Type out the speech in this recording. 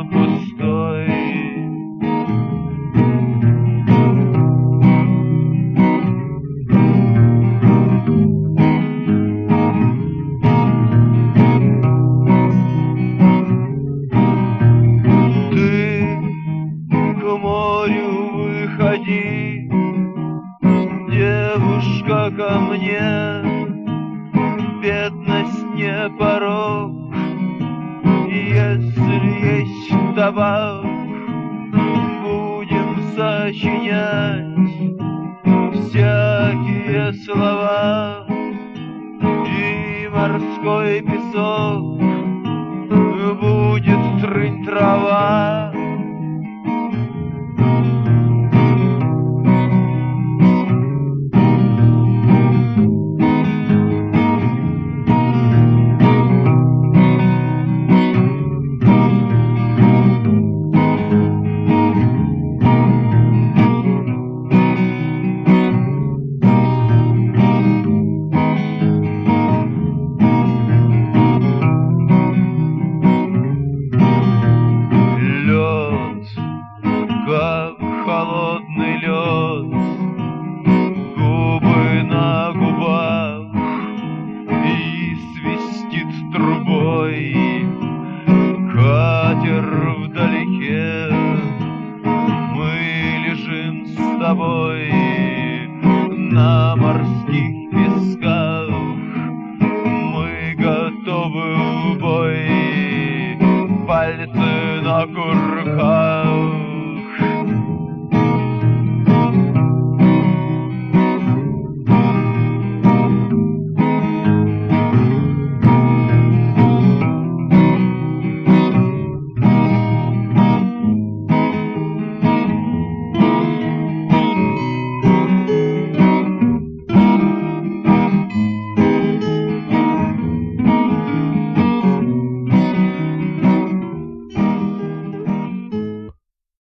пустой. Ты к морю выходи, девушка, ко мне. Бедность не порок, если есть табак, будем сочинять всякие слова. И морской песок будет трынь-трава. Как холодный лед, губы на губах, и свистит трубой катер вдалеке. Мы лежим с тобой на морских песках, мы готовы в бой, пальцы на курках.